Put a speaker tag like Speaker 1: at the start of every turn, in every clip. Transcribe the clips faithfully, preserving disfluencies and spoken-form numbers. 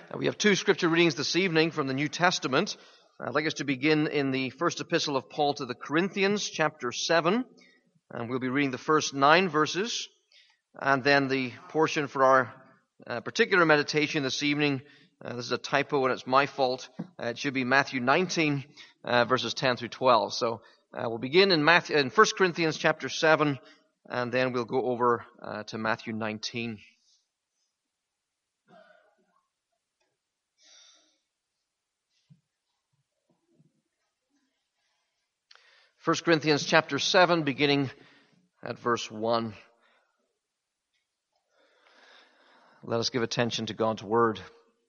Speaker 1: We have two scripture readings this evening from the New Testament. I'd like us to begin in the first epistle of Paul to the Corinthians, chapter seven. And we'll be reading the first nine verses. And then the portion for our uh, particular meditation this evening, uh, this is a typo and it's my fault. Uh, it should be Matthew nineteen, uh, verses ten through twelve. So uh, we'll begin in Matthew, in First Corinthians chapter seven, and then we'll go over uh, to Matthew nineteen. First Corinthians chapter seven, beginning at verse one. Let us give attention to God's word.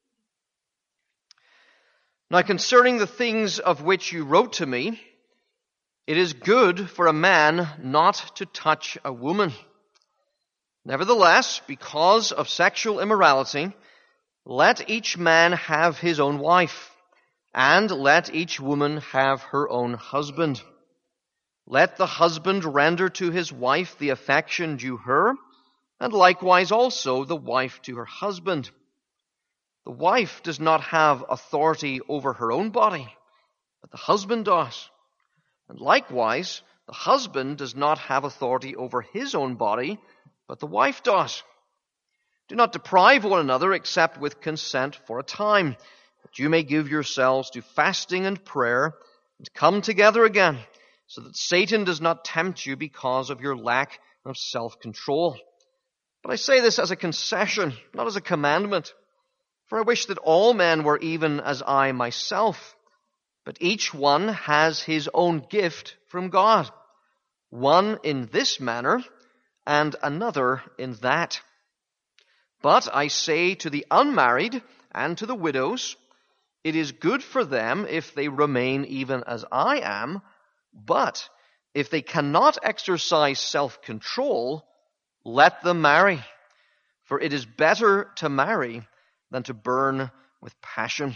Speaker 1: Now concerning the things of which you wrote to me, it is good for a man not to touch a woman. Nevertheless, because of sexual immorality, let each man have his own wife, and let each woman have her own husband. Let the husband render to his wife the affection due her, and likewise also the wife to her husband. The wife does not have authority over her own body, but the husband does. And likewise, the husband does not have authority over his own body, but the wife does. Do not deprive one another except with consent for a time, that you may give yourselves to fasting and prayer, and come together again, so that Satan does not tempt you because of your lack of self-control. But I say this as a concession, not as a commandment. For I wish that all men were even as I myself. But each one has his own gift from God, one in this manner, and another in that. But I say to the unmarried and to the widows, it is good for them if they remain even as I am. But if they cannot exercise self-control, let them marry. For it is better to marry than to burn with passion.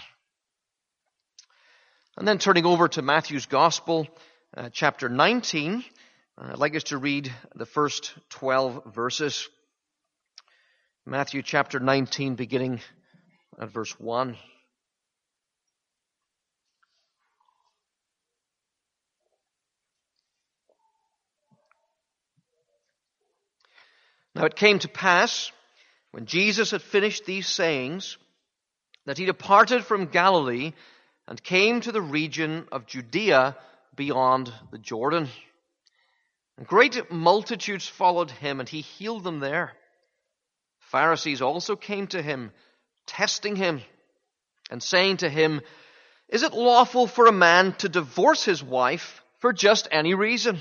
Speaker 1: And then turning over to Matthew's Gospel, uh, chapter nineteen, uh, I'd like us to read the first twelve verses. Matthew chapter nineteen, beginning at verse one. Now it came to pass, when Jesus had finished these sayings, that he departed from Galilee and came to the region of Judea beyond the Jordan. And great multitudes followed him, and he healed them there. Pharisees also came to him, testing him, and saying to him, "Is it lawful for a man to divorce his wife for just any reason?"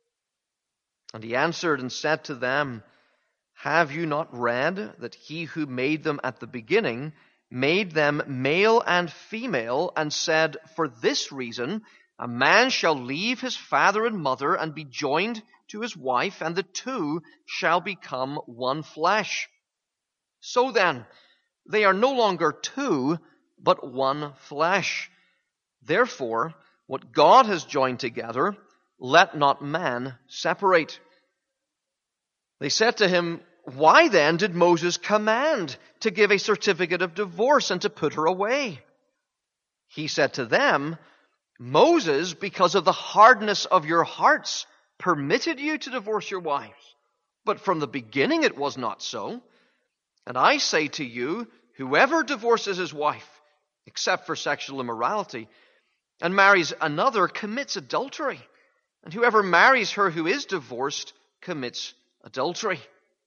Speaker 1: And he answered and said to them, "Have you not read that he who made them at the beginning made them male and female, and said, for this reason, a man shall leave his father and mother and be joined to his wife, and the two shall become one flesh. So then, they are no longer two, but one flesh. Therefore, what God has joined together, let not man separate." They said to him, "Why then did Moses command to give a certificate of divorce and to put her away?" He said to them, "Moses, because of the hardness of your hearts, permitted you to divorce your wives. But from the beginning it was not so. And I say to you, whoever divorces his wife, except for sexual immorality, and marries another commits adultery. And whoever marries her who is divorced commits adultery."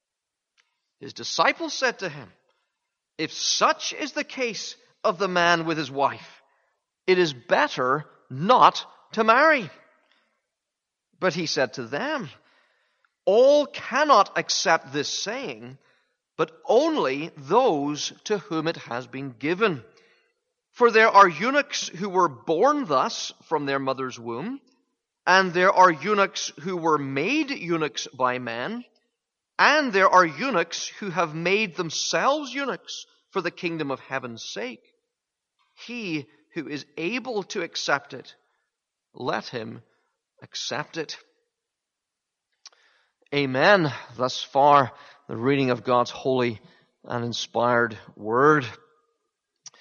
Speaker 1: His disciples said to him, "If such is the case of the man with his wife, it is better not to marry." But he said to them, "All cannot accept this saying, but only those to whom it has been given. For there are eunuchs who were born thus from their mother's womb, and there are eunuchs who were made eunuchs by men, and there are eunuchs who have made themselves eunuchs for the kingdom of heaven's sake. He who is able to accept it, let him accept it." Amen. Thus far, the reading of God's holy and inspired word.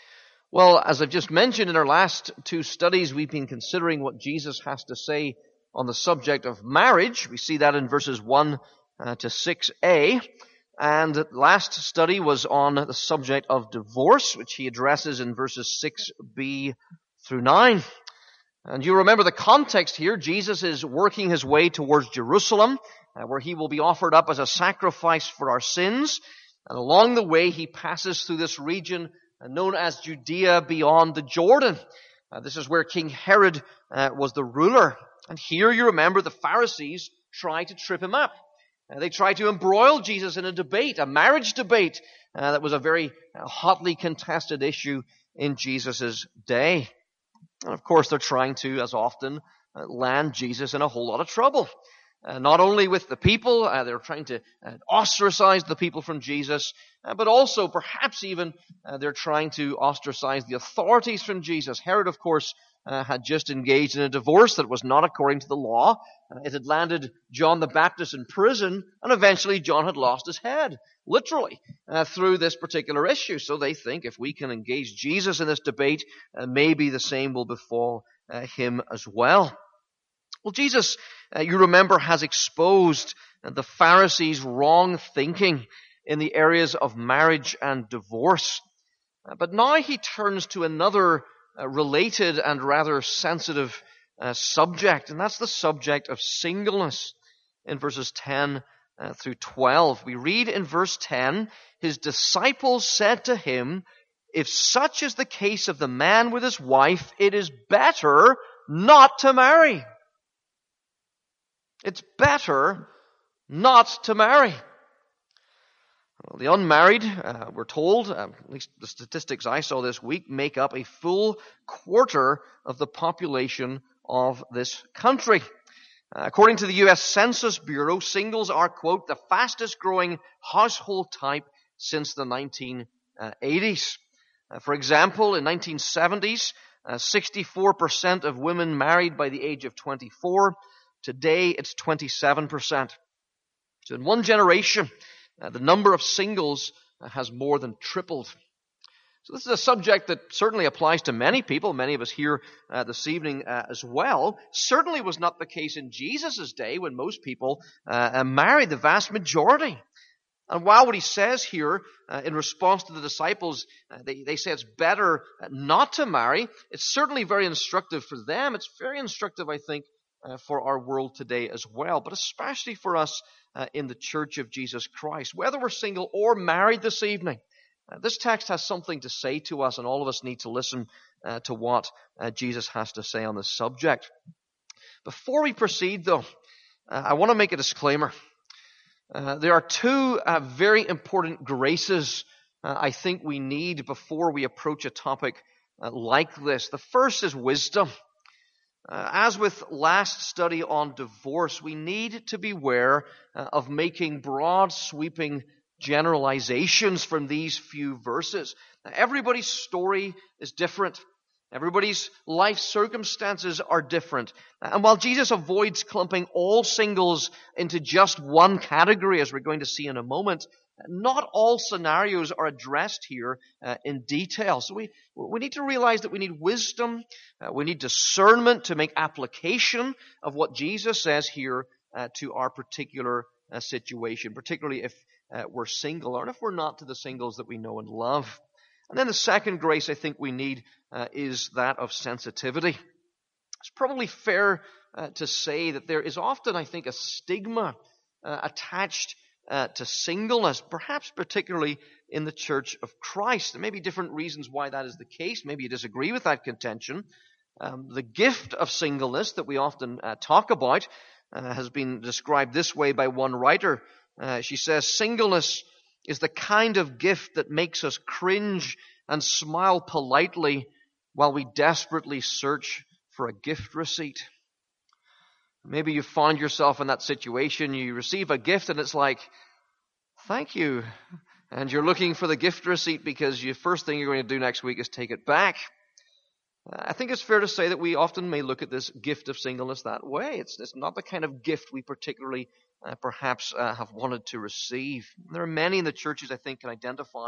Speaker 1: Well, as I've just mentioned, in our last two studies, we've been considering what Jesus has to say on the subject of marriage. We see that in verses one uh, to six a. And the last study was on the subject of divorce, which he addresses in verses six b through nine. And you remember the context here. Jesus is working his way towards Jerusalem, uh, where he will be offered up as a sacrifice for our sins. And along the way, he passes through this region known as Judea beyond the Jordan. Uh, this is where King Herod uh, was the ruler. And here you remember the Pharisees try to trip him up. Uh, they try to embroil Jesus in a debate, a marriage debate, uh, that was a very uh, hotly contested issue in Jesus' day. And of course they're trying to, as often, uh, land Jesus in a whole lot of trouble. Uh, not only with the people, uh, they're trying to uh, ostracize the people from Jesus, uh, but also perhaps even uh, they're trying to ostracize the authorities from Jesus. Herod, of course, uh, had just engaged in a divorce that was not according to the law. Uh, it had landed John the Baptist in prison, and eventually John had lost his head, literally, uh, through this particular issue. So they think if we can engage Jesus in this debate, uh, maybe the same will befall uh, him as well. Well, Jesus, uh, you remember, has exposed uh, the Pharisees' wrong thinking in the areas of marriage and divorce. Uh, but now he turns to another uh, related and rather sensitive uh, subject, and that's the subject of singleness in verses ten uh, through twelve. We read in verse ten, his disciples said to him, "If such is the case of the man with his wife, it is better not to marry." It's better not to marry. Well, the unmarried, uh, we're told, uh, at least the statistics I saw this week, make up a full quarter of the population of this country. Uh, according to the U S Census Bureau, singles are, quote, the fastest growing household type since the nineteen eighties. Uh, for example, in nineteen seventies, uh, sixty-four percent of women married by the age of twenty-four. Today, it's twenty-seven percent. So in one generation, uh, the number of singles uh, has more than tripled. So this is a subject that certainly applies to many people, many of us here uh, this evening uh, as well. Certainly was not the case in Jesus' day when most people uh, married, the vast majority. And while what he says here uh, in response to the disciples, uh, they, they say it's better not to marry, it's certainly very instructive for them. It's very instructive, I think, Uh, for our world today as well, but especially for us uh, in the Church of Jesus Christ. Whether we're single or married this evening, uh, this text has something to say to us, and all of us need to listen uh, to what uh, Jesus has to say on this subject. Before we proceed, though, uh, I want to make a disclaimer. Uh, there are two uh, very important graces uh, I think we need before we approach a topic uh, like this. The first is wisdom. Uh, as with last study on divorce, we need to beware uh, of making broad, sweeping generalizations from these few verses. Now, everybody's story is different. Everybody's life circumstances are different. And while Jesus avoids clumping all singles into just one category, as we're going to see in a moment, not all scenarios are addressed here uh, in detail. So we, we need to realize that we need wisdom, uh, we need discernment to make application of what Jesus says here uh, to our particular uh, situation, particularly if uh, we're single, or if we're not, to the singles that we know and love. And then the second grace I think we need uh, is that of sensitivity. It's probably fair uh, to say that there is often, I think, a stigma uh, attached uh, to singleness, perhaps particularly in the Church of Christ. There may be different reasons why that is the case. Maybe you disagree with that contention. Um, the gift of singleness that we often uh, talk about uh, has been described this way by one writer. Uh, she says, singleness is the kind of gift that makes us cringe and smile politely while we desperately search for a gift receipt. Maybe you find yourself in that situation. You receive a gift and it's like, thank you. And you're looking for the gift receipt because the first thing you're going to do next week is take it back. I think it's fair to say that we often may look at this gift of singleness that way. It's, it's not the kind of gift we particularly uh, perhaps uh, have wanted to receive. There are many in the churches I think can identify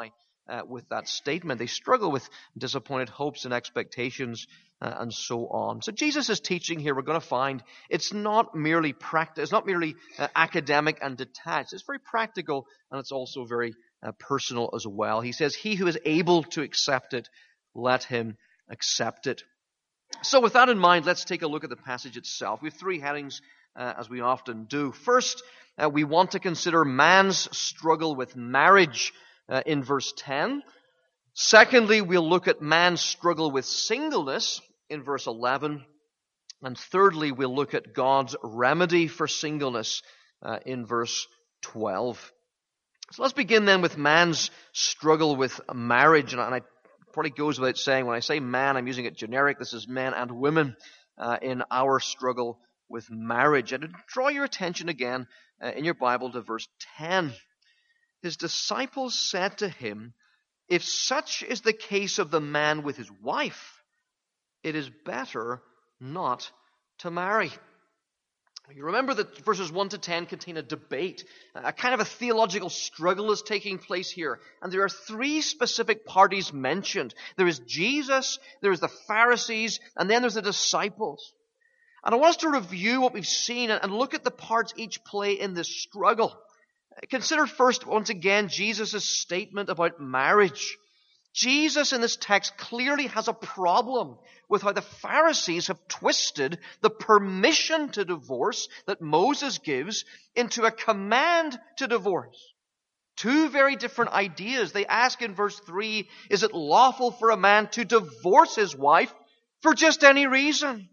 Speaker 1: uh, with that statement. They struggle with disappointed hopes and expectations uh, and so on. So Jesus' teaching here, we're going to find, it's not merely practice, it's not merely uh, academic and detached. It's very practical, and it's also very uh, personal as well. He says, he who is able to accept it, let him accept it. So with that in mind, let's take a look at the passage itself. We have three headings, uh, as we often do. First, uh, we want to consider man's struggle with marriage uh, in verse ten. Secondly, we'll look at man's struggle with singleness in verse eleven. And thirdly, we'll look at God's remedy for singleness uh, in verse twelve. So let's begin then with man's struggle with marriage. And I probably goes without saying, when I say man, I'm using it generic. This is men and women uh, in our struggle with marriage. And to draw your attention again uh, in your Bible to verse ten. His disciples said to him, if such is the case of the man with his wife, it is better not to marry. You remember that verses one to ten contain a debate. A kind of a theological struggle is taking place here. And there are three specific parties mentioned. There is Jesus, there is the Pharisees, and then there's the disciples. And I want us to review what we've seen and look at the parts each play in this struggle. Consider first, once again, Jesus' statement about marriage. Jesus in this text clearly has a problem with how the Pharisees have twisted the permission to divorce that Moses gives into a command to divorce. Two very different ideas. They ask in verse three, is it lawful for a man to divorce his wife for just any reason?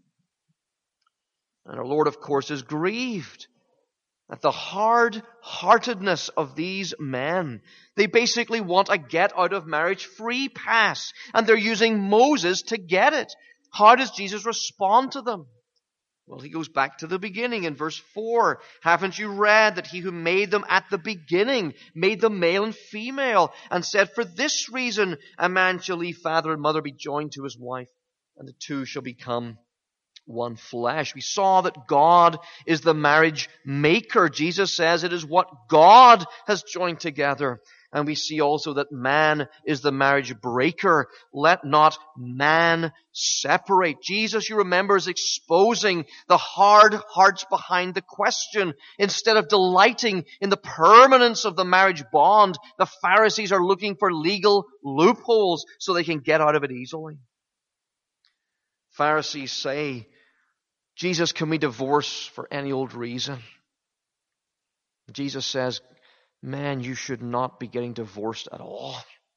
Speaker 1: And our Lord, of course, is grieved at the hard-heartedness of these men. They basically want a get-out-of-marriage free pass, and they're using Moses to get it. How does Jesus respond to them? Well, he goes back to the beginning in verse four. Haven't you read that he who made them at the beginning made them male and female, and said, for this reason a man shall leave father and mother, be joined to his wife, and the two shall become one flesh. We saw that God is the marriage maker. Jesus says it is what God has joined together. And we see also that man is the marriage breaker. Let not man separate. Jesus, you remember, is exposing the hard hearts behind the question. Instead of delighting in the permanence of the marriage bond, the Pharisees are looking for legal loopholes so they can get out of it easily. Pharisees say, Jesus, can we divorce for any old reason? Jesus says, man, you should not be getting divorced at all.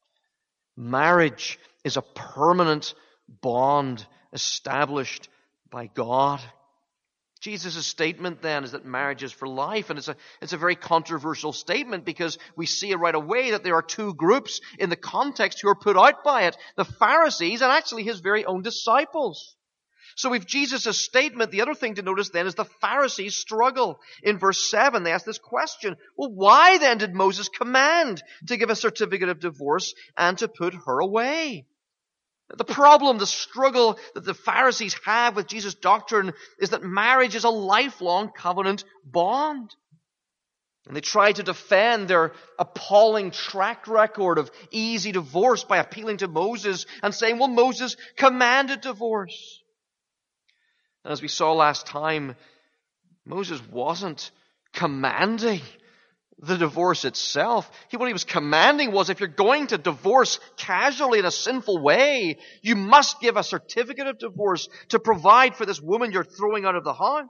Speaker 1: Marriage is a permanent bond established by God. Jesus' statement then is that marriage is for life, and it's a, it's a very controversial statement because we see right away that there are two groups in the context who are put out by it, the Pharisees and actually his very own disciples. So with Jesus' statement, the other thing to notice then is the Pharisees' struggle. In verse seven, they ask this question, well, why then did Moses command to give a certificate of divorce and to put her away? The problem, the struggle that the Pharisees have with Jesus' doctrine is that marriage is a lifelong covenant bond. And they try to defend their appalling track record of easy divorce by appealing to Moses and saying, well, Moses commanded divorce. And as we saw last time, Moses wasn't commanding the divorce itself. He, what he was commanding was, if you're going to divorce casually in a sinful way, you must give a certificate of divorce to provide for this woman you're throwing out of the house.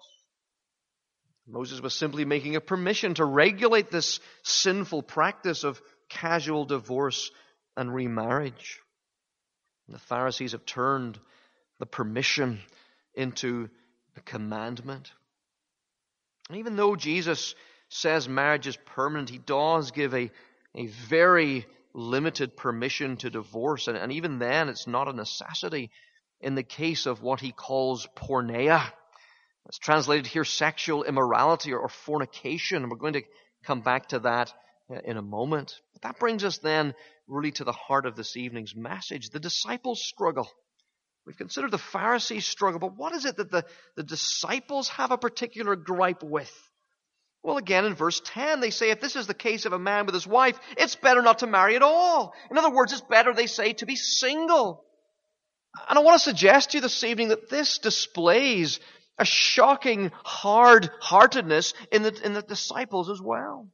Speaker 1: Moses was simply making a permission to regulate this sinful practice of casual divorce and remarriage. And the Pharisees have turned the permission into a commandment. And even though Jesus says marriage is permanent, he does give a, a very limited permission to divorce. And, and even then, it's not a necessity in the case of what he calls porneia. It's translated here sexual immorality or, or fornication. And we're going to come back to that in a moment. But that brings us then really to the heart of this evening's message, the disciples' struggle. We've considered the Pharisees' struggle, but what is it that the, the disciples have a particular gripe with? Well, again, in verse ten, they say if this is the case of a man with his wife, it's better not to marry at all. In other words, it's better, they say, to be single. And I want to suggest to you this evening that this displays a shocking hard-heartedness in the, in the disciples as well.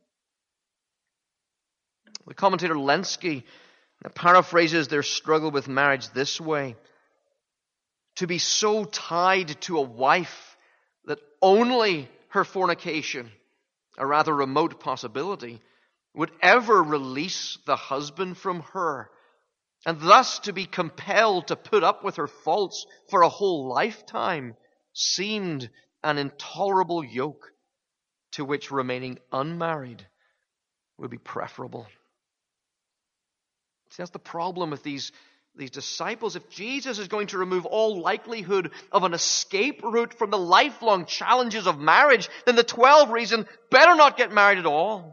Speaker 1: The commentator Lenski paraphrases their struggle with marriage this way: to be so tied to a wife that only her fornication, a rather remote possibility, would ever release the husband from her, and thus to be compelled to put up with her faults for a whole lifetime, seemed an intolerable yoke to which remaining unmarried would be preferable. See, that's the problem with these, these disciples. If Jesus is going to remove all likelihood of an escape route from the lifelong challenges of marriage, then the twelve reason better not get married at all.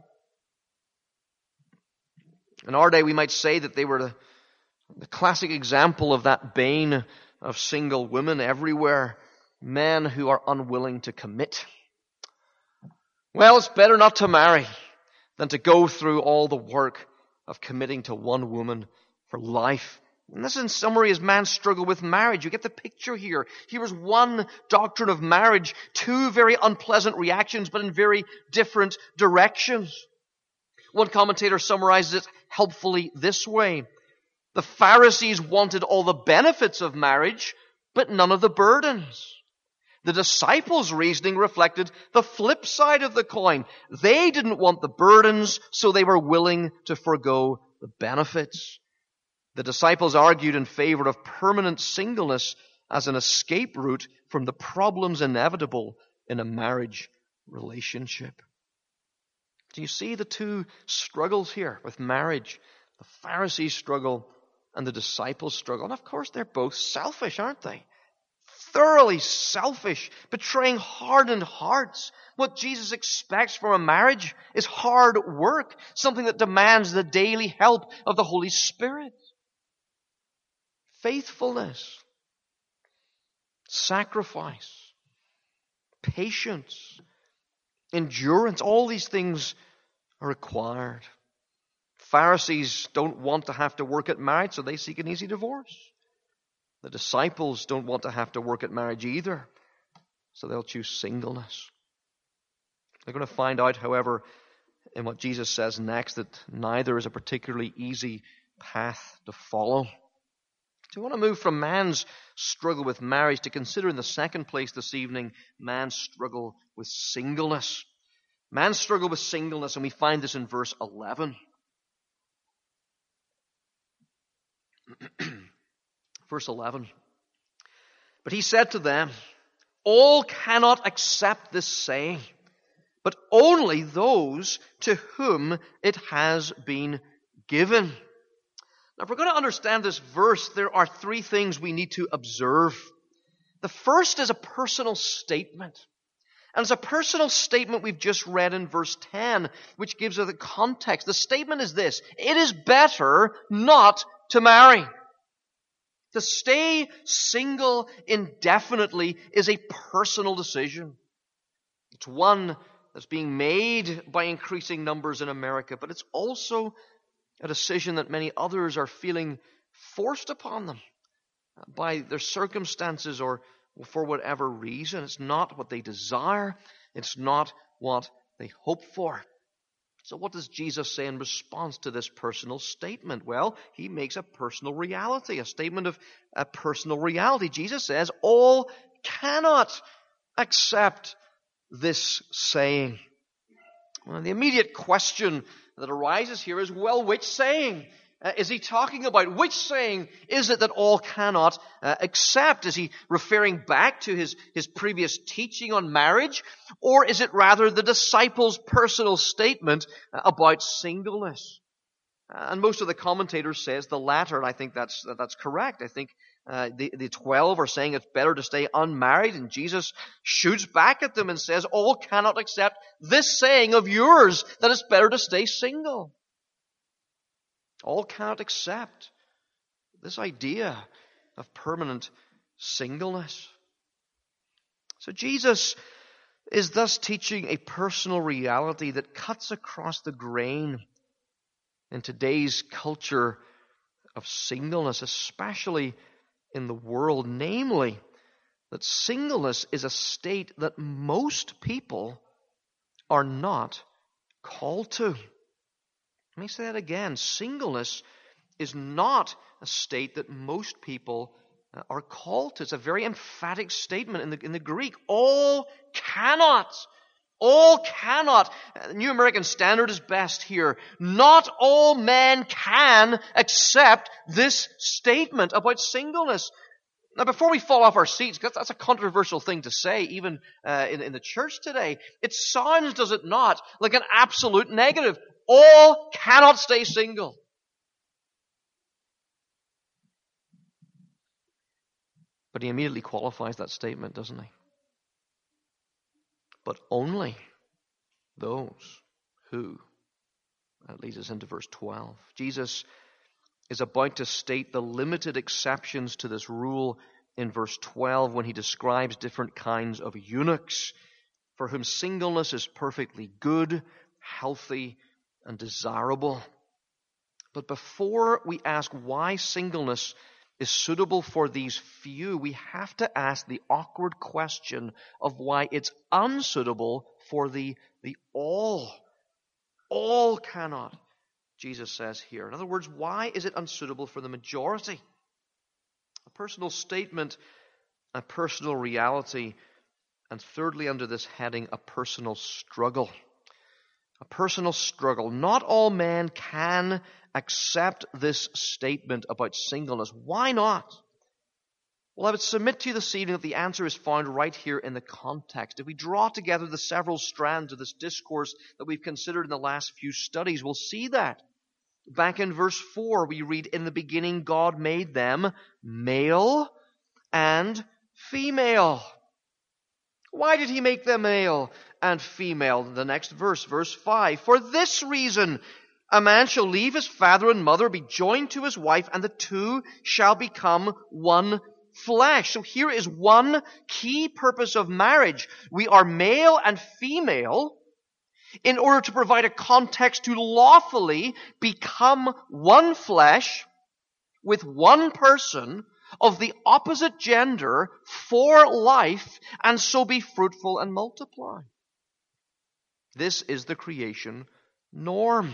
Speaker 1: In our day, we might say that they were the, the classic example of that bane of single women everywhere: men who are unwilling to commit. Well, it's better not to marry than to go through all the work of committing to one woman for life. And this, in summary, is man's struggle with marriage. You get the picture here. Here is one doctrine of marriage, two very unpleasant reactions, but in very different directions. One commentator summarizes it helpfully this way: the Pharisees wanted all the benefits of marriage, but none of the burdens. The disciples' reasoning reflected the flip side of the coin. They didn't want the burdens, so they were willing to forego the benefits. The disciples argued in favor of permanent singleness as an escape route from the problems inevitable in a marriage relationship. Do you see the two struggles here with marriage? The Pharisees' struggle and the disciples' struggle. And of course, they're both selfish, aren't they? Thoroughly selfish, betraying hardened hearts. What Jesus expects from a marriage is hard work, something that demands the daily help of the Holy Spirit. Faithfulness, sacrifice, patience, endurance, all these things are required. Pharisees don't want to have to work at marriage, so they seek an easy divorce. The disciples don't want to have to work at marriage either, so they'll choose singleness. They're going to find out, however, in what Jesus says next, that neither is a particularly easy path to follow. So we want to move from man's struggle with marriage to consider in the second place this evening man's struggle with singleness. Man's struggle with singleness, and we find this in verse eleven. Verse eleven. But he said to them, all cannot accept this saying, but only those to whom it has been given. Now, if we're going to understand this verse, there are three things we need to observe. The first is a personal statement. And it's a personal statement we've just read in verse ten, which gives us the context. The statement is this: it is better not to marry. To stay single indefinitely is a personal decision. It's one that's being made by increasing numbers in America, but it's also a decision that many others are feeling forced upon them by their circumstances or for whatever reason. It's not what they desire. It's not what they hope for. So what does Jesus say in response to this personal statement? Well, he makes a personal reality, a statement of a personal reality. Jesus says, all cannot accept this saying. Well, the immediate question that arises here is, well, which saying uh, is he talking about? Which saying is it that all cannot uh, accept? Is he referring back to his, his previous teaching on marriage? Or is it rather the disciples' personal statement uh, about singleness? Uh, and most of the commentators says the latter, and I think that's, that's correct. I think uh, the, the twelve are saying it's better to stay unmarried, and Jesus shoots back at them and says, all cannot accept this saying of yours, that it's better to stay single. All cannot accept this idea of permanent singleness. So Jesus is thus teaching a personal reality that cuts across the grain in today's culture of singleness, especially in the world, namely that singleness is a state that most people are not called to. Let me say that again. Singleness is not a state that most people are called to. It's a very emphatic statement in the, in the Greek. All cannot. All cannot. The New American Standard is best here. Not all men can accept this statement about singleness. Now, before we fall off our seats, because that's a controversial thing to say, even uh, in, in the church today, it sounds, does it not, like an absolute negative. All cannot stay single. But he immediately qualifies that statement, doesn't he? But only those who. That leads us into verse twelve. Jesus is about to state the limited exceptions to this rule in verse twelve when he describes different kinds of eunuchs for whom singleness is perfectly good, healthy, and desirable. But before we ask why singleness is suitable for these few, we have to ask the awkward question of why it's unsuitable for the, the all. All cannot, Jesus says here. In other words, why is it unsuitable for the majority? A personal statement, a personal reality, and thirdly, under this heading, a personal struggle. A personal struggle. Not all men can accept this statement about singleness. Why not? Well, I would submit to you this evening that the answer is found right here in the context. If we draw together the several strands of this discourse that we've considered in the last few studies, we'll see that. Back in verse four, we read, "In the beginning God made them male and female." Why did he make them male and female? The next verse, verse five, "For this reason a man shall leave his father and mother, be joined to his wife, and the two shall become one flesh." So here is one key purpose of marriage. We are male and female in order to provide a context to lawfully become one flesh with one person of the opposite gender for life, and so be fruitful and multiply. This is the creation norm.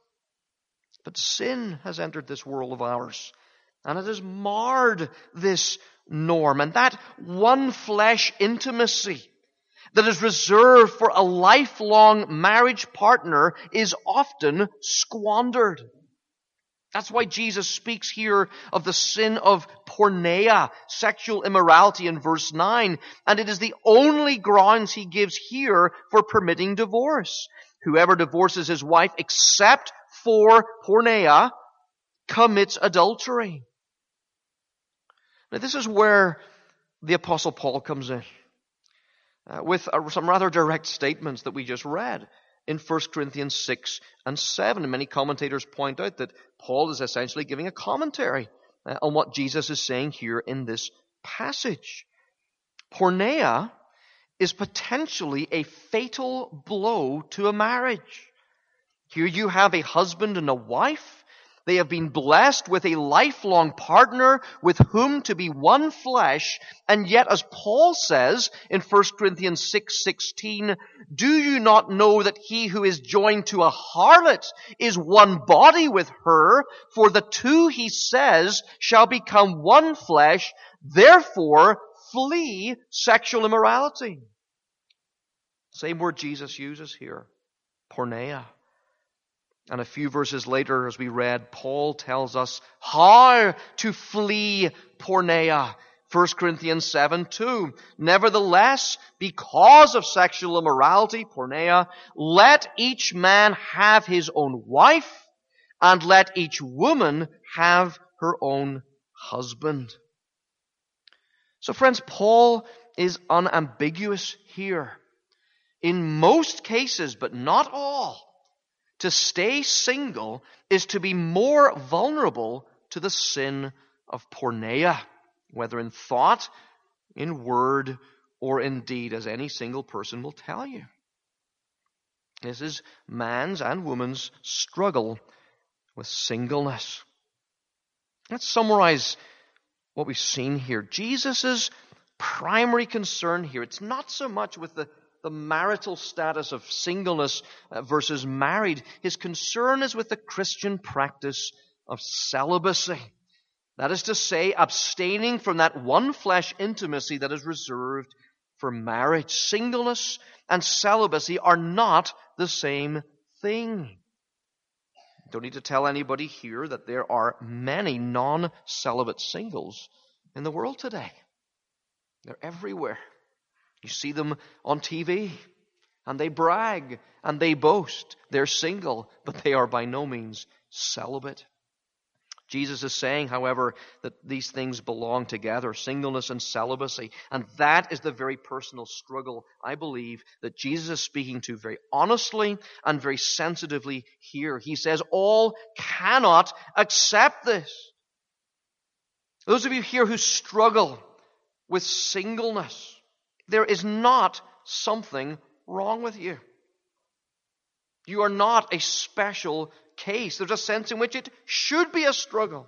Speaker 1: But sin has entered this world of ours, and it has marred this norm. And that one flesh intimacy that is reserved for a lifelong marriage partner is often squandered. That's why Jesus speaks here of the sin of porneia, sexual immorality, in verse nine. And it is the only grounds he gives here for permitting divorce. Whoever divorces his wife except for porneia commits adultery. Now, this is where the Apostle Paul comes in uh, with uh, some rather direct statements that we just read in First Corinthians six and seven. And many commentators point out that Paul is essentially giving a commentary uh, on what Jesus is saying here in this passage. Porneia is potentially a fatal blow to a marriage. Here you have a husband and a wife. They have been blessed with a lifelong partner with whom to be one flesh. And yet, as Paul says in First Corinthians six sixteen, "Do you not know that he who is joined to a harlot is one body with her? For the two," he says, "shall become one flesh. Therefore, flee sexual immorality." Same word Jesus uses here, porneia. And a few verses later, as we read, Paul tells us how to flee porneia. First Corinthians seven two. "Nevertheless, because of sexual immorality," porneia, "let each man have his own wife, and let each woman have her own husband." So friends, Paul is unambiguous here. In most cases, but not all, to stay single is to be more vulnerable to the sin of porneia, whether in thought, in word, or indeed as any single person will tell you. This is man's and woman's struggle with singleness. Let's summarize what we've seen here. Jesus' primary concern here, it's not so much with the, the marital status of singleness uh, versus married. His concern is with the Christian practice of celibacy. That is to say, abstaining from that one flesh intimacy that is reserved for marriage. Singleness and celibacy are not the same thing. Don't need to tell anybody here that there are many non-celibate singles in the world today. They're everywhere. You see them on T V, and they brag, and they boast. They're single, but they are by no means celibate. Jesus is saying, however, that these things belong together, singleness and celibacy. And that is the very personal struggle, I believe, that Jesus is speaking to very honestly and very sensitively here. He says, all cannot accept this. Those of you here who struggle with singleness, there is not something wrong with you. You are not a special case. There's a sense in which it should be a struggle.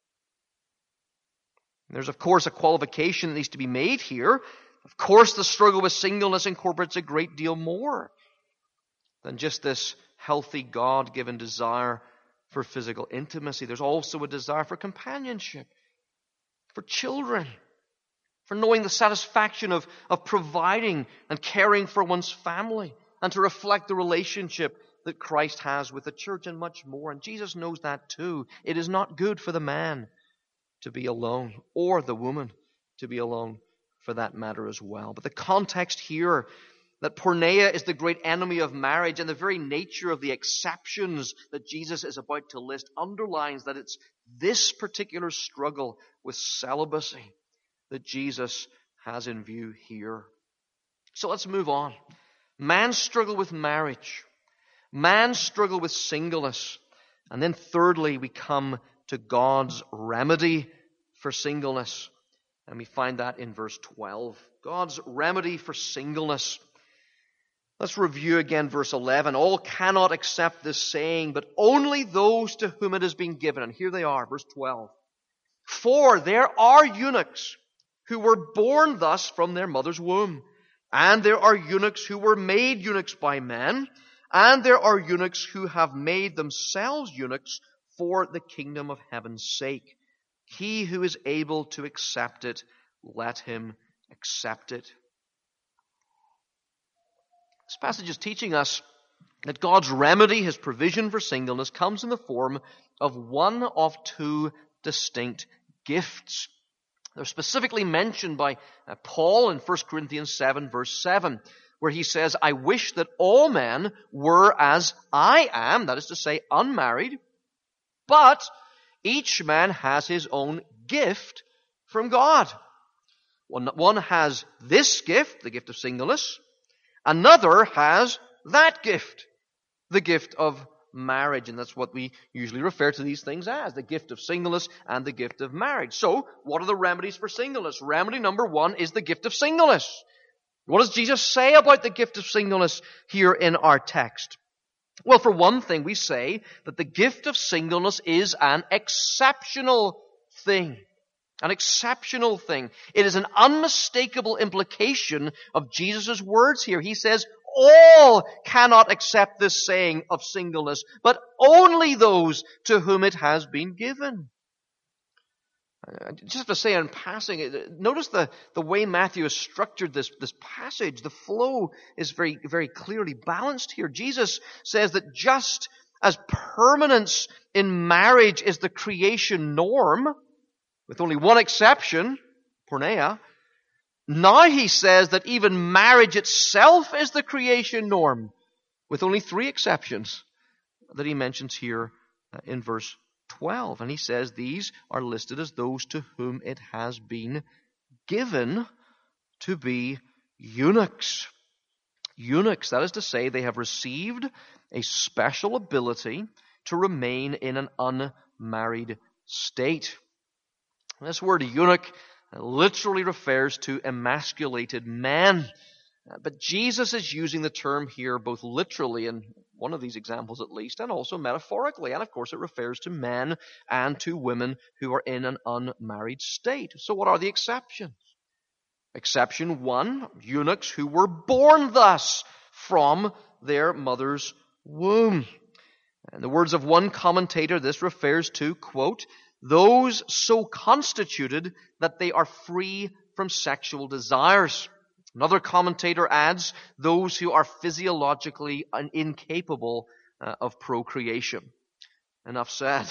Speaker 1: There's, of course, a qualification that needs to be made here. Of course, the struggle with singleness incorporates a great deal more than just this healthy, God-given desire for physical intimacy. There's also a desire for companionship, for children, for knowing the satisfaction of, of providing and caring for one's family, and to reflect the relationship that Christ has with the church, and much more. And Jesus knows that too. It is not good for the man to be alone, or the woman to be alone for that matter as well. But the context here, that porneia is the great enemy of marriage, and the very nature of the exceptions that Jesus is about to list underlines that it's this particular struggle with celibacy that Jesus has in view here. So let's move on. Man's struggle with marriage. Man's struggle with singleness. And then thirdly, we come to God's remedy for singleness. And we find that in verse twelve. God's remedy for singleness. Let's review again verse eleven. All cannot accept this saying, but only those to whom it has been given. And here they are, verse twelve. For there are eunuchs who were born thus from their mother's womb. And there are eunuchs who were made eunuchs by men. And there are eunuchs who have made themselves eunuchs for the kingdom of heaven's sake. He who is able to accept it, let him accept it. This passage is teaching us that God's remedy, His provision for singleness, comes in the form of one of two distinct gifts. They're specifically mentioned by Paul in First Corinthians seven, verse seven, where he says, I wish that all men were as I am, that is to say, unmarried, but each man has his own gift from God. One, one has this gift, the gift of singleness. Another has that gift, the gift of marriage. And that's what we usually refer to these things as, the gift of singleness and the gift of marriage. So, what are the remedies for singleness? Remedy number one is the gift of singleness. What does Jesus say about the gift of singleness here in our text? Well, for one thing, we say that the gift of singleness is an exceptional thing. An exceptional thing. It is an unmistakable implication of Jesus' words here. He says, all cannot accept this saying of singleness, but only those to whom it has been given. Just to say in passing, notice the, the way Matthew has structured this, this passage. The flow is very, very clearly balanced here. Jesus says that just as permanence in marriage is the creation norm, with only one exception, porneia, now he says that even marriage itself is the creation norm, with only three exceptions that he mentions here in verse twelve. And he says these are listed as those to whom it has been given to be eunuchs. Eunuchs, that is to say, they have received a special ability to remain in an unmarried state. This word eunuch literally refers to emasculated men. But Jesus is using the term here both literally, in one of these examples at least, and also metaphorically. And of course it refers to men and to women who are in an unmarried state. So what are the exceptions? Exception one, eunuchs who were born thus from their mother's womb. In the words of one commentator, this refers to, quote, those so constituted that they are free from sexual desires. Another commentator adds, those who are physiologically incapable uh, of procreation. Enough said.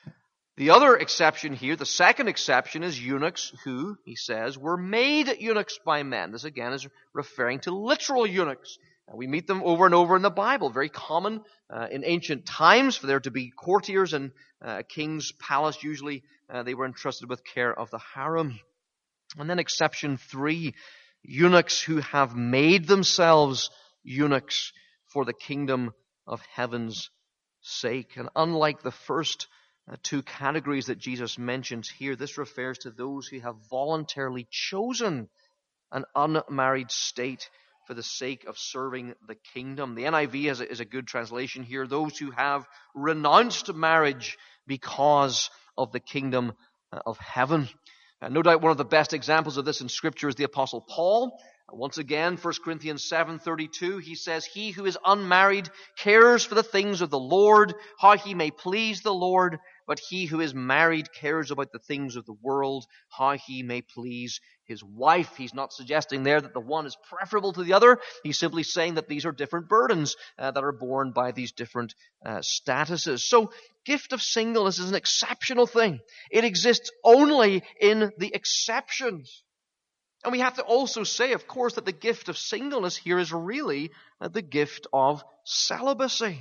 Speaker 1: The other exception here, the second exception, is eunuchs who, he says, were made eunuchs by men. This again is referring to literal eunuchs. We meet them over and over in the Bible. Very common uh, in ancient times for there to be courtiers in uh, a king's palace. Usually uh, they were entrusted with care of the harem. And then exception three, eunuchs who have made themselves eunuchs for the kingdom of heaven's sake. And unlike the first uh, two categories that Jesus mentions here, this refers to those who have voluntarily chosen an unmarried state for the sake of serving the kingdom. The N I V is a, is a good translation here. Those who have renounced marriage because of the kingdom of heaven. And no doubt one of the best examples of this in Scripture is the Apostle Paul. Once again, First Corinthians seven thirty-two, he says, he who is unmarried cares for the things of the Lord, how he may please the Lord, but he who is married cares about the things of the world, how he may please his wife. He's not suggesting there that the one is preferable to the other. He's simply saying that these are different burdens uh, that are borne by these different uh, statuses. So, gift of singleness is an exceptional thing. It exists only in the exceptions. And we have to also say, of course, that the gift of singleness here is really uh, the gift of celibacy.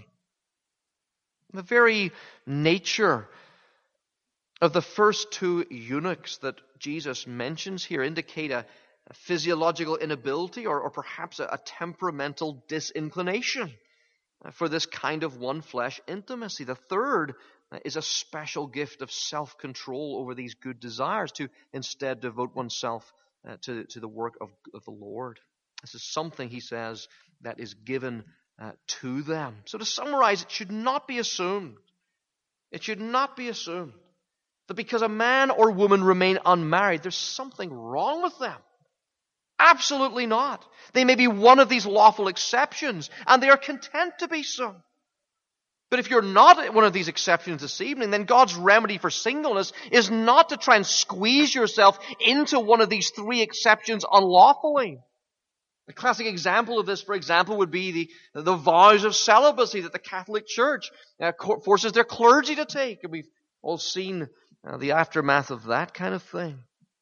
Speaker 1: The very nature of the first two eunuchs that Jesus mentions here indicate a, a physiological inability or, or perhaps a, a temperamental disinclination for this kind of one-flesh intimacy. The third is a special gift of self-control over these good desires to instead devote oneself uh, to, to the work of, of the Lord. This is something, he says, that is given uh, to them. So to summarize, it should not be assumed. It should not be assumed that because a man or woman remain unmarried, there's something wrong with them. Absolutely not. They may be one of these lawful exceptions, and they are content to be so. But if you're not one of these exceptions this evening, then God's remedy for singleness is not to try and squeeze yourself into one of these three exceptions unlawfully. A classic example of this, for example, would be the, the vows of celibacy that the Catholic Church uh, forces their clergy to take. And we've all seen uh, the aftermath of that kind of thing.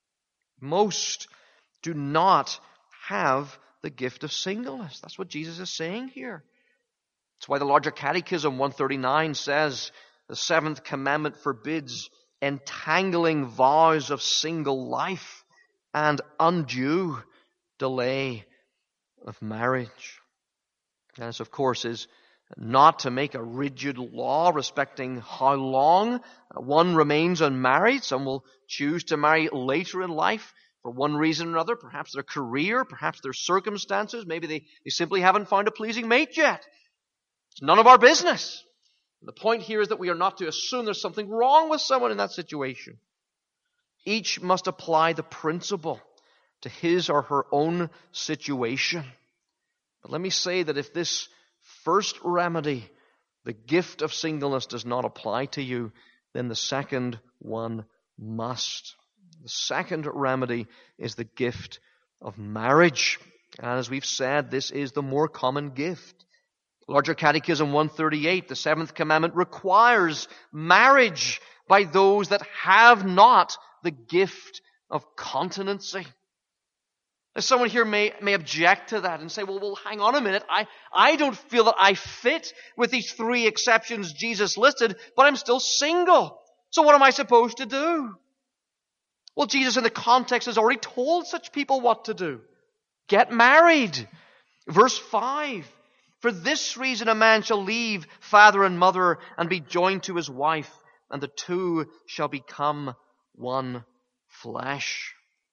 Speaker 1: Most do not have the gift of singleness. That's what Jesus is saying here. That's why the larger Catechism one thirty-nine says the seventh commandment forbids entangling vows of single life and undue delay of marriage. And this, of course, is not to make a rigid law respecting how long one remains unmarried. Some will choose to marry later in life for one reason or another, perhaps their career, perhaps their circumstances. Maybe they, they simply haven't found a pleasing mate yet. It's none of our business. The point here is that we are not to assume there's something wrong with someone in that situation. Each must apply the principle to his or her own situation. But let me say that if this first remedy, the gift of singleness, does not apply to you, then the second one must. The second remedy is the gift of marriage. And as we've said, this is the more common gift. Larger Catechism one thirty-eight, the seventh commandment requires marriage by those that have not the gift of continency. Now, someone here may, may object to that and say, well, well, hang on a minute. I, I don't feel that I fit with these three exceptions Jesus listed, but I'm still single. So what am I supposed to do? Well, Jesus in the context has already told such people what to do. Get married. Verse five. For this reason a man shall leave father and mother and be joined to his wife, and the two shall become one flesh.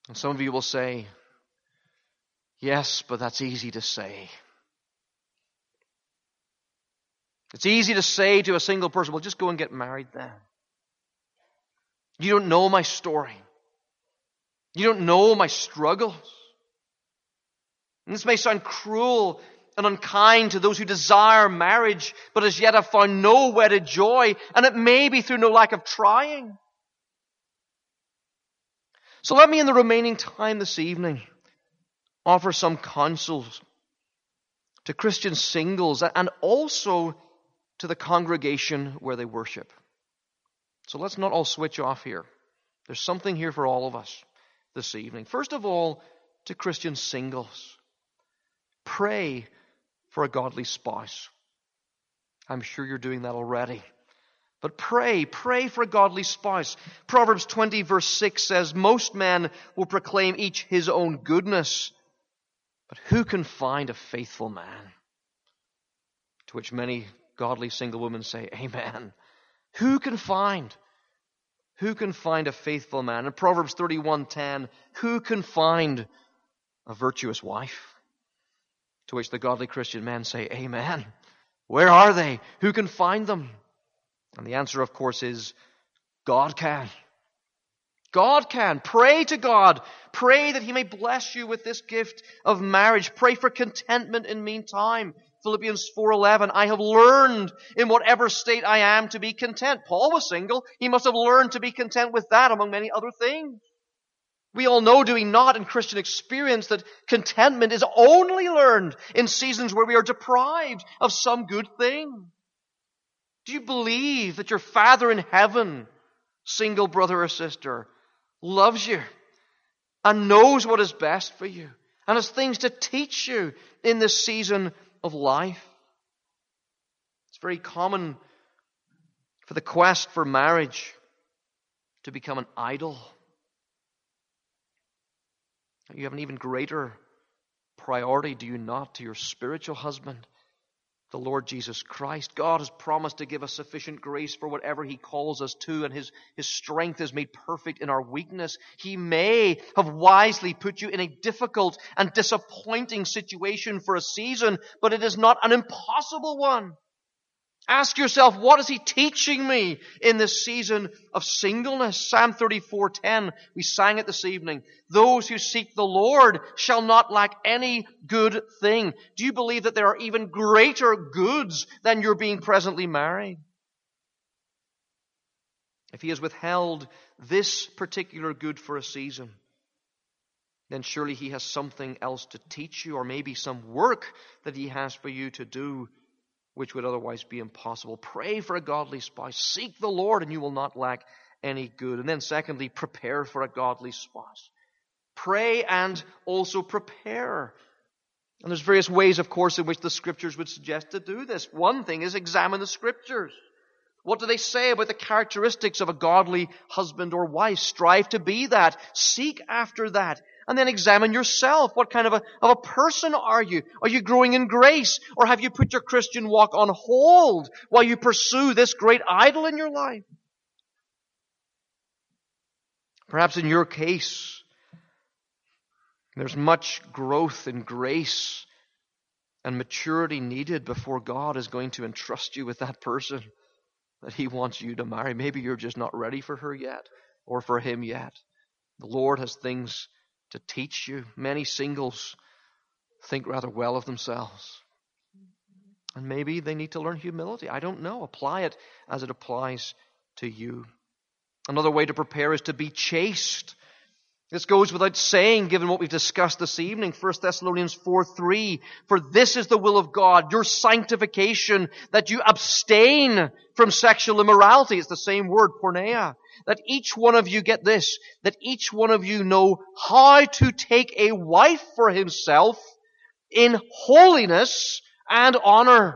Speaker 1: And some of you will say, yes, but that's easy to say. It's easy to say to a single person, well, just go and get married then. You don't know my story. You don't know my struggles. And this may sound cruel and unkind to those who desire marriage, but as yet have found no wedded joy, and it may be through no lack of trying. So let me, in the remaining time this evening, offer some counsels to Christian singles and also to the congregation where they worship. So let's not all switch off here. There's something here for all of us this evening. First of all, to Christian singles, pray for a godly spouse. I'm sure you're doing that already. But pray, pray for a godly spouse. Proverbs twenty verse six says, most men will proclaim each his own goodness, but who can find a faithful man? To which many godly single women say, amen. Who can find? Who can find a faithful man? In Proverbs thirty-one ten, who can find a virtuous wife? To which the godly Christian men say, amen. Where are they? Who can find them? And the answer, of course, is God can. God can. Pray to God. Pray that He may bless you with this gift of marriage. Pray for contentment in meantime. Philippians four eleven, I have learned in whatever state I am to be content. Paul was single. He must have learned to be content with that among many other things. We all know, do we not, in Christian experience, that contentment is only learned in seasons where we are deprived of some good thing. Do you believe that your Father in heaven, single brother or sister, loves you and knows what is best for you and has things to teach you in this season of life? It's very common for the quest for marriage to become an idol. You have an even greater priority, do you not, to your spiritual husband, the Lord Jesus Christ. God has promised to give us sufficient grace for whatever He calls us to, and His, His strength is made perfect in our weakness. He may have wisely put you in a difficult and disappointing situation for a season, but it is not an impossible one. Ask yourself, what is He teaching me in this season of singleness? Psalm thirty-four ten, we sang it this evening. Those who seek the Lord shall not lack any good thing. Do you believe that there are even greater goods than your being presently married? If He has withheld this particular good for a season, then surely He has something else to teach you, or maybe some work that He has for you to do, which would otherwise be impossible. Pray for a godly spouse. Seek the Lord and you will not lack any good. And then secondly, prepare for a godly spouse. Pray and also prepare. And there's various ways, of course, in which the Scriptures would suggest to do this. One thing is examine the Scriptures. What do they say about the characteristics of a godly husband or wife? Strive to be that. Seek after that. And then examine yourself. What kind of a, of a person are you? Are you growing in grace? Or have you put your Christian walk on hold while you pursue this great idol in your life? Perhaps in your case, there's much growth in grace and maturity needed before God is going to entrust you with that person that He wants you to marry. Maybe you're just not ready for her yet, or for him yet. The Lord has things to teach you. Many singles think rather well of themselves. And maybe they need to learn humility. I don't know. Apply it as it applies to you. Another way to prepare is to be chaste. This goes without saying, given what we've discussed this evening. First Thessalonians four three. For this is the will of God, your sanctification, that you abstain from sexual immorality. It's the same word, porneia. That each one of you, get this, that each one of you know how to take a wife for himself in holiness and honor.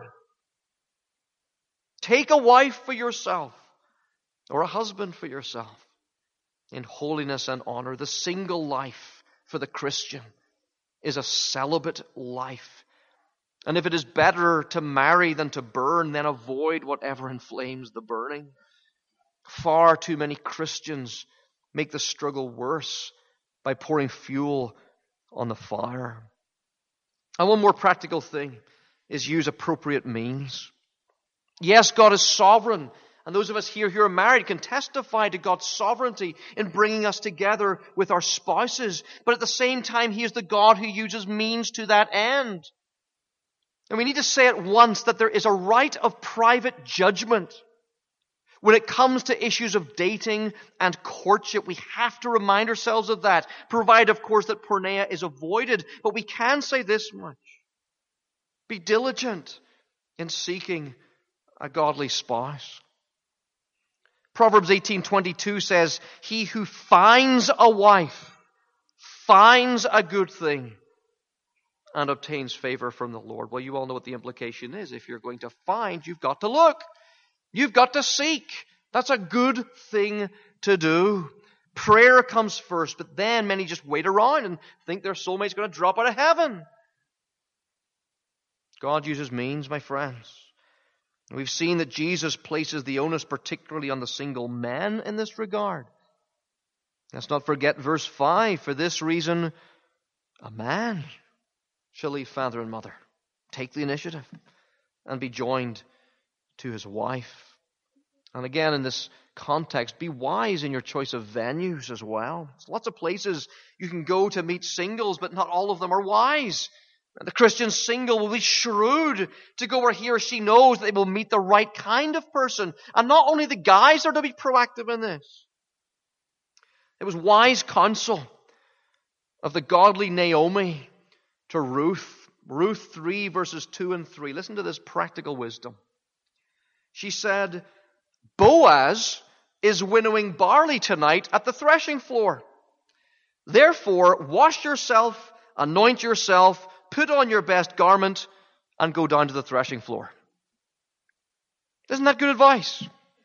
Speaker 1: Take a wife for yourself, or a husband for yourself, in holiness and honor. The single life for the Christian is a celibate life. And if it is better to marry than to burn, then avoid whatever inflames the burning. Far too many Christians make the struggle worse by pouring fuel on the fire. And one more practical thing is use appropriate means. Yes, God is sovereign. And those of us here who are married can testify to God's sovereignty in bringing us together with our spouses. But at the same time, He is the God who uses means to that end. And we need to say at once that there is a right of private judgment. When it comes to issues of dating and courtship, we have to remind ourselves of that, provided, of course, that porneia is avoided. But we can say this much. Be diligent in seeking a godly spouse. Proverbs eighteen twenty-two says, he who finds a wife finds a good thing and obtains favor from the Lord. Well, you all know what the implication is. If you're going to find, you've got to look. You've got to seek. That's a good thing to do. Prayer comes first, but then many just wait around and think their soulmate's going to drop out of heaven. God uses means, my friends. We've seen that Jesus places the onus particularly on the single men in this regard. Let's not forget verse five. For this reason, a man shall leave father and mother, take the initiative, and be joined to his wife. And again, in this context, be wise in your choice of venues as well. There's lots of places you can go to meet singles, but not all of them are wise. The Christian single will be shrewd to go where he or she knows that they will meet the right kind of person. And not only the guys are to be proactive in this. It was wise counsel of the godly Naomi to Ruth. Ruth three verses two and three. Listen to this practical wisdom. She said, Boaz is winnowing barley tonight at the threshing floor. Therefore, wash yourself, anoint yourself, put on your best garment, and go down to the threshing floor. Isn't that good advice?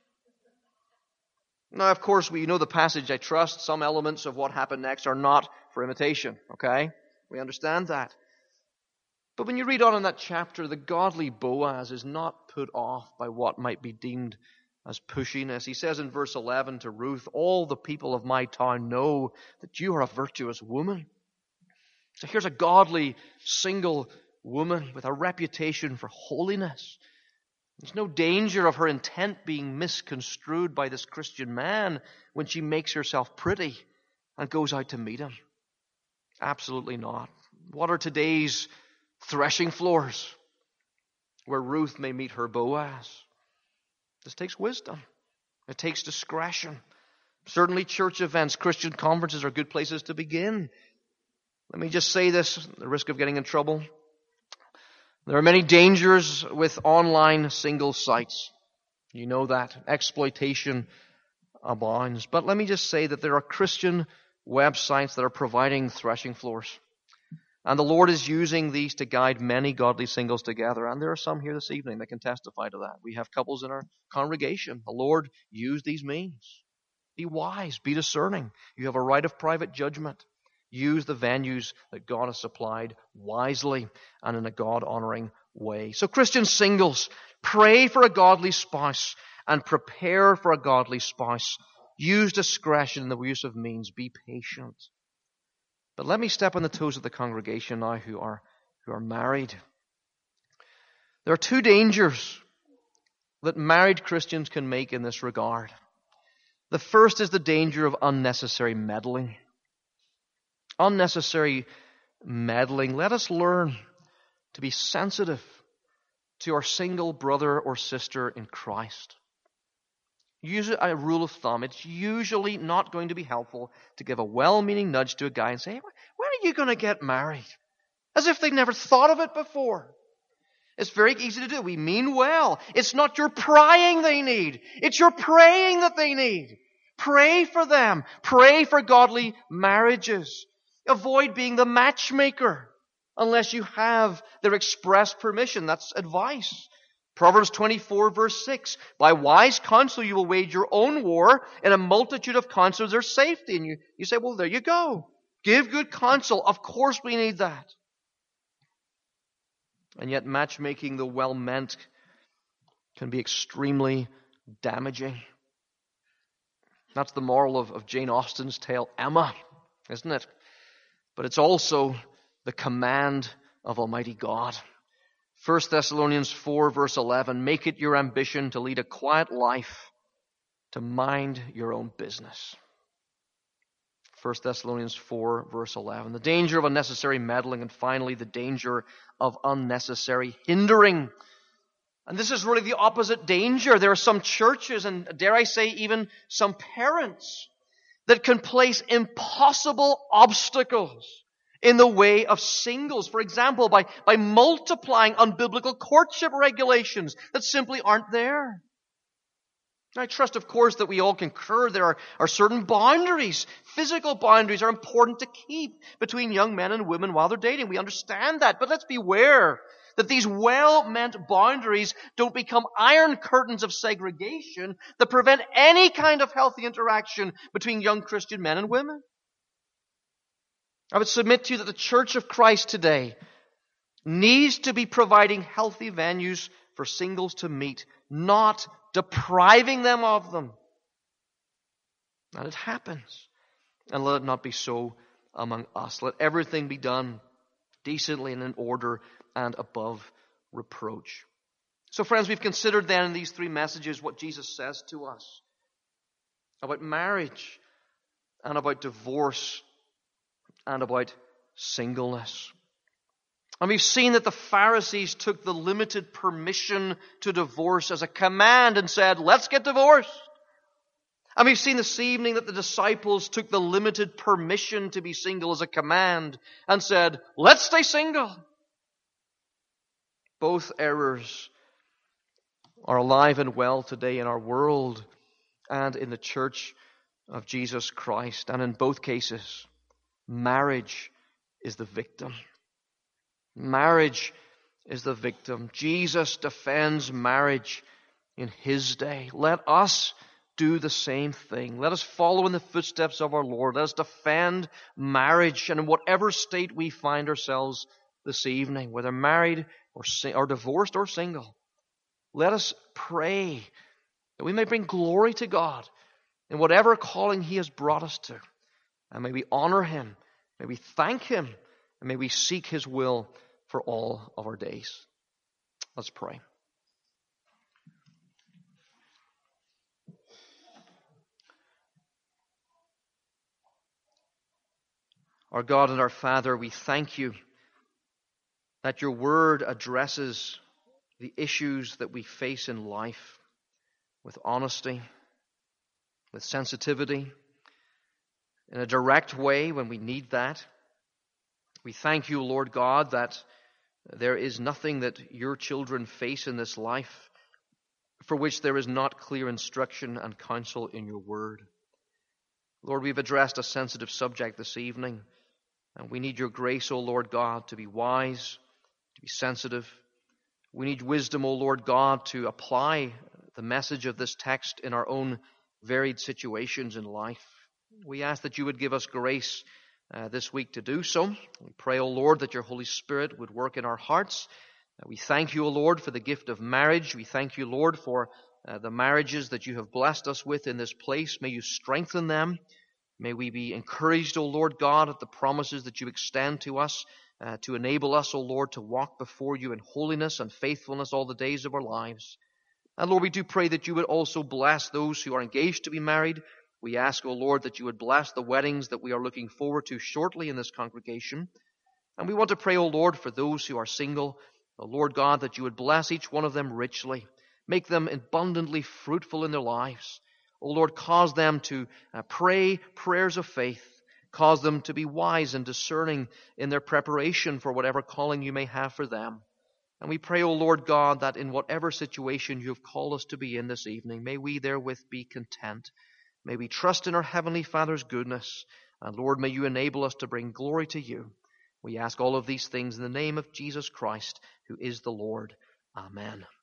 Speaker 1: Now, of course, we know the passage, I trust. Some elements of what happened next are not for imitation, okay? We understand that. But when you read on in that chapter, the godly Boaz is not put off by what might be deemed as pushiness. He says in verse eleven to Ruth, all the people of my town know that you are a virtuous woman. So here's a godly, single woman with a reputation for holiness. There's no danger of her intent being misconstrued by this Christian man when she makes herself pretty and goes out to meet him. Absolutely not. What are today's threshing floors where Ruth may meet her Boaz? This takes wisdom. It takes discretion. Certainly church events, Christian conferences are good places to begin. Let me just say this, at the risk of getting in trouble. There are many dangers with online single sites. You know that. Exploitation abounds. But let me just say that there are Christian websites that are providing threshing floors. And the Lord is using these to guide many godly singles together. And there are some here this evening that can testify to that. We have couples in our congregation. The Lord used these means. Be wise. Be discerning. You have a right of private judgment. Use the venues that God has supplied wisely and in a God-honoring way. So Christian singles, pray for a godly spouse and prepare for a godly spouse. Use discretion in the use of means. Be patient. But let me step on the toes of the congregation now who are, who are married. There are two dangers that married Christians can make in this regard. The first is the danger of unnecessary meddling. Unnecessary meddling. Let us learn to be sensitive to our single brother or sister in Christ. Use a rule of thumb. It's usually not going to be helpful to give a well-meaning nudge to a guy and say, hey, when are you going to get married? As if they'd never thought of it before. It's very easy to do. We mean well. It's not your prying they need. It's your praying that they need. Pray for them. Pray for godly marriages. Avoid being the matchmaker unless you have their express permission. That's advice. Proverbs twenty-four verse six. By wise counsel you will wage your own war. In a multitude of counsels there's safety. And you, you say, well, there you go. Give good counsel. Of course we need that. And yet matchmaking, though well meant, can be extremely damaging. That's the moral of, of Jane Austen's tale, Emma. isn't it? But it's also the command of Almighty God. First Thessalonians four, verse eleven, make it your ambition to lead a quiet life, to mind your own business. First Thessalonians four, verse eleven. The danger of unnecessary meddling, and finally the danger of unnecessary hindering. And this is really the opposite danger. There are some churches, and dare I say even some parents, that can place impossible obstacles in the way of singles. For example, by, by multiplying unbiblical courtship regulations that simply aren't there. I trust, of course, that we all concur there are, are certain boundaries. Physical boundaries are important to keep between young men and women while they're dating. We understand that. But let's beware that these well-meant boundaries don't become iron curtains of segregation that prevent any kind of healthy interaction between young Christian men and women. I would submit to you that the Church of Christ today needs to be providing healthy venues for singles to meet, not depriving them of them. And it happens. And let it not be so among us. Let everything be done decently and in order and above reproach. So friends, we've considered then in these three messages what Jesus says to us about marriage and about divorce and about singleness. And we've seen that the Pharisees took the limited permission to divorce as a command and said, let's get divorced. And we've seen this evening that the disciples took the limited permission to be single as a command and said, let's stay single. Both errors are alive and well today in our world and in the Church of Jesus Christ. And in both cases, marriage is the victim. Marriage is the victim. Jesus defends marriage in His day. Let us do the same thing. Let us follow in the footsteps of our Lord. Let us defend marriage. And in whatever state we find ourselves this evening, whether married or, or divorced or single, let us pray that we may bring glory to God in whatever calling He has brought us to. And may we honor Him, may we thank Him, and may we seek His will for all of our days. Let's pray. Our God and our Father, we thank You that Your Word addresses the issues that we face in life with honesty, with sensitivity, in a direct way when we need that. We thank You, Lord God, that there is nothing that Your children face in this life for which there is not clear instruction and counsel in Your Word. Lord, we've addressed a sensitive subject this evening, and we need Your grace, O Lord God, to be wise, to be sensitive. We need wisdom, O Lord God, to apply the message of this text in our own varied situations in life. We ask that You would give us grace uh, this week to do so. We pray, O Lord, that Your Holy Spirit would work in our hearts. Uh, we thank You, O Lord, for the gift of marriage. We thank You, Lord, for uh, the marriages that You have blessed us with in this place. May You strengthen them. May we be encouraged, O Lord God, at the promises that You extend to us uh, to enable us, O Lord, to walk before You in holiness and faithfulness all the days of our lives. And Lord, we do pray that You would also bless those who are engaged to be married. We ask, O Lord, that You would bless the weddings that we are looking forward to shortly in this congregation. And we want to pray, O Lord, for those who are single, O Lord God, that You would bless each one of them richly. Make them abundantly fruitful in their lives. O Lord, cause them to uh, pray prayers of faith. Cause them to be wise and discerning in their preparation for whatever calling You may have for them. And we pray, O Lord God, that in whatever situation You have called us to be in this evening, may we therewith be content. May we trust in our Heavenly Father's goodness. And Lord, may You enable us to bring glory to You. We ask all of these things in the name of Jesus Christ, who is the Lord. Amen.